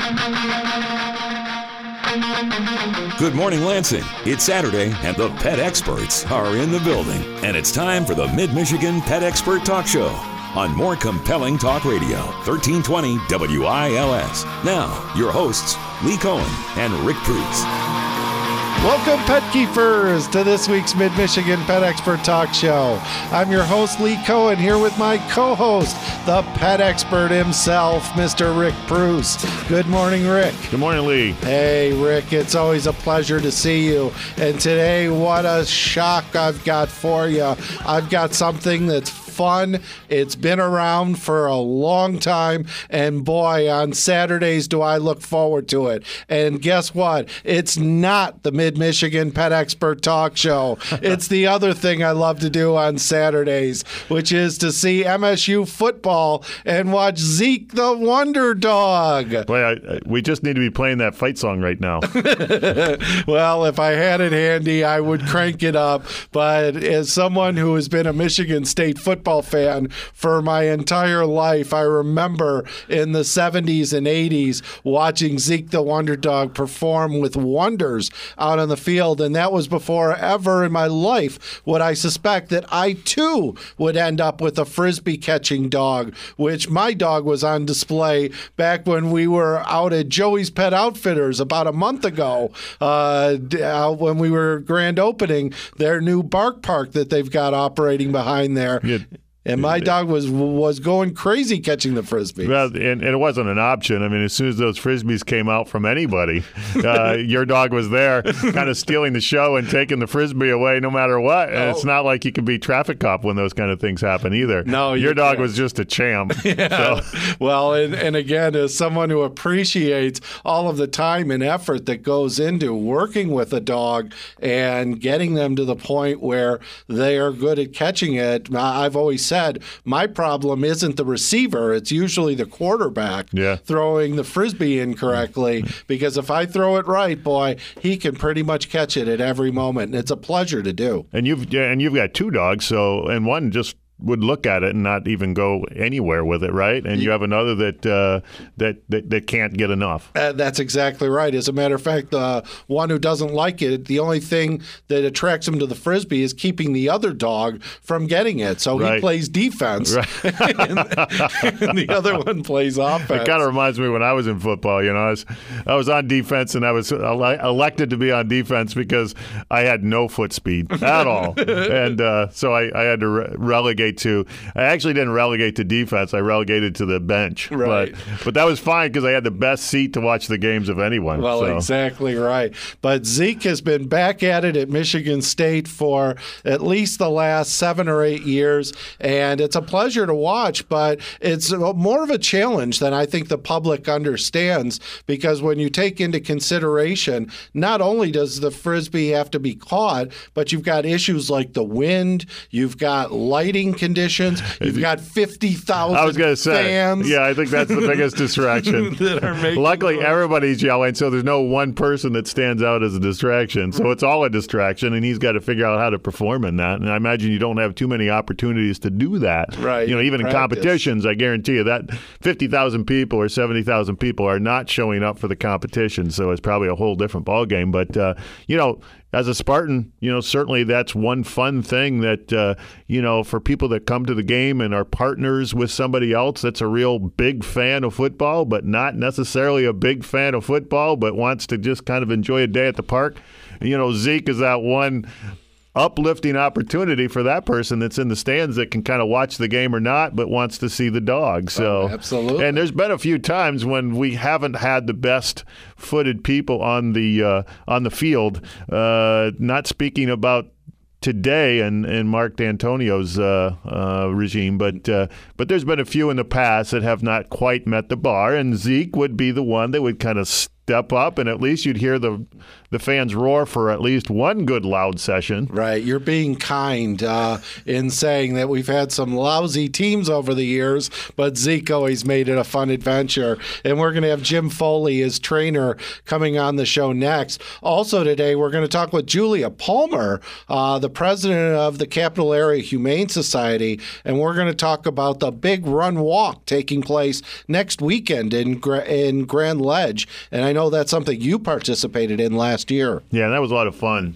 Good morning, Lansing. It's Saturday, and the pet experts are in the building. And it's time for the Mid-Michigan Pet Expert Talk Show on More Compelling Talk Radio, 1320 WILS. Now, your hosts, Lee Cohen and Rick Pruse. Welcome, pet keepers, to this week's Mid-Michigan Pet Expert Talk Show. I'm your host, Lee Cohen, here with my co-host, the pet expert himself, Mr. Rick Pruse. Good morning, Rick. Good morning, Lee. Hey, Rick, it's always a pleasure to see you. And today, what a shock I've got for you. I've got something that's fun. It's been around for a long time, and boy, on Saturdays do I look forward to it. And guess what? It's not the Mid-Michigan Pet Expert Talk Show. It's the other thing I love to do on Saturdays, which is to see MSU football and watch Zeke the Wonder Dog. Boy, we just need to be playing that fight song right now. Well, if I had it handy, I would crank it up. But as someone who has been a Michigan State football fan for my entire life, I remember in the 70s and 80s watching Zeke the Wonder Dog perform with wonders out on the field, and that was before ever in my life would I suspect that I too would end up with a Frisbee catching dog, which my dog was on display back when we were out at Joey's Pet Outfitters about a month ago when we were grand opening their new Bark Park that they've got operating behind there. Yeah. And my dog was going crazy catching the Frisbees. Well, and it wasn't an option. I mean, as soon as those Frisbees came out from anybody, your dog was there kind of stealing the show and taking the Frisbee away no matter what. And it's not like you can be traffic cop when those kind of things happen either. No, your dog was just a champ. Yeah. So. Well, and again, as someone who appreciates all of the time and effort that goes into working with a dog and getting them to the point where they are good at catching it, I've always said my problem isn't the receiver. It's usually the quarterback throwing the Frisbee incorrectly, because if I throw it right, boy, he can pretty much catch it at every moment. And it's a pleasure to do. And you've got two dogs, and one just would look at it and not even go anywhere with it, right? And you have another that can't get enough. That's exactly right. As a matter of fact, the one who doesn't like it, the only thing that attracts him to the Frisbee is keeping the other dog from getting it. So he plays defense, and the other one plays offense. It kind of reminds me when I was in football. I was on defense, and I was elected to be on defense because I had no foot speed at all, and so I had to relegate to. I actually didn't relegate to defense. I relegated to the bench. Right. But that was fine because I had the best seat to watch the games of anyone. Well, so. Exactly right. But Zeke has been back at it at Michigan State for at least the last 7 or 8 years, and it's a pleasure to watch, but it's more of a challenge than I think the public understands, because when you take into consideration, not only does the Frisbee have to be caught, but you've got issues like the wind, you've got lighting conditions, you've got 50,000 I was going to say, fans. Yeah, I think that's the biggest distraction. Luckily, everybody's yelling, so there's no one person that stands out as a distraction. So it's all a distraction, and he's got to figure out how to perform in that. And I imagine you don't have too many opportunities to do that. Right. Even in competitions, I guarantee you that 50,000 people or 70,000 people are not showing up for the competition. So it's probably a whole different ballgame. But, as a Spartan, certainly that's one fun thing that, for people that come to the game and are partners with somebody else that's a real big fan of football, but not necessarily a big fan of football, but wants to just kind of enjoy a day at the park. Zeke is that one uplifting opportunity for that person that's in the stands that can kind of watch the game or not, but wants to see the dog. So, absolutely. And there's been a few times when we haven't had the best footed people on the field. Not speaking about today and Mark D'Antonio's regime, but there's been a few in the past that have not quite met the bar, and Zeke would be the one that would kind of step up, and at least you'd hear the fans roar for at least one good loud session. Right. You're being kind in saying that we've had some lousy teams over the years, but Zeke always made it a fun adventure. And we're going to have Jim Foley, his trainer, coming on the show next. Also today, we're going to talk with Julia Palmer, the president of the Capital Area Humane Society, and we're going to talk about the big run walk taking place next weekend in Grand Ledge. And I know that's something you participated in last year. Yeah, that was a lot of fun.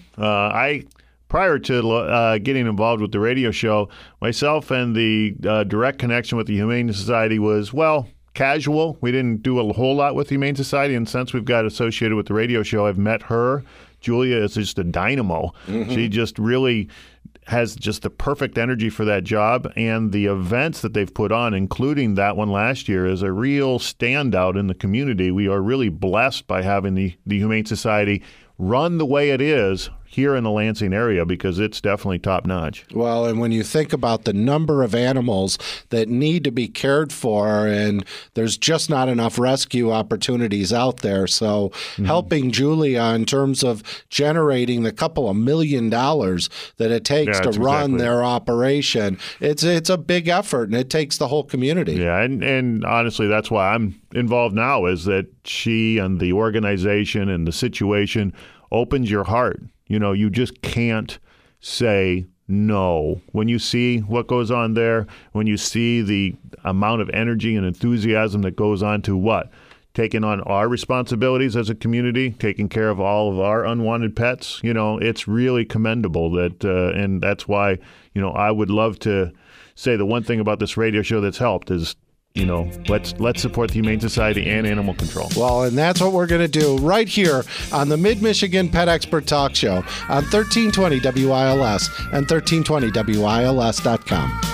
Prior to getting involved with the radio show, myself and the direct connection with the Humane Society was, well, casual. We didn't do a whole lot with the Humane Society, and since we've got associated with the radio show, I've met her. Julia is just a dynamo. Mm-hmm. She just really has just the perfect energy for that job, and the events that they've put on, including that one last year, is a real standout in the community. We are really blessed by having the Humane Society run the way it is here in the Lansing area, because it's definitely top-notch. Well, and when you think about the number of animals that need to be cared for, and there's just not enough rescue opportunities out there, so helping Julia in terms of generating the couple of $1 million that it takes to run their operation, it's a big effort, and it takes the whole community. Yeah, and honestly, that's why I'm involved now, is that she and the organization and the situation opens your heart. You know, you just can't say no. When you see what goes on there, when you see the amount of energy and enthusiasm that goes on to what? Taking on our responsibilities as a community, taking care of all of our unwanted pets, you know, it's really commendable that, and that's why, you know, I would love to say the one thing about this radio show that's helped is, you know, let's support the Humane Society and animal control. Well, and that's what we're going to do right here on the Mid-Michigan Pet Expert Talk Show on 1320 WILS and 1320WILS.com.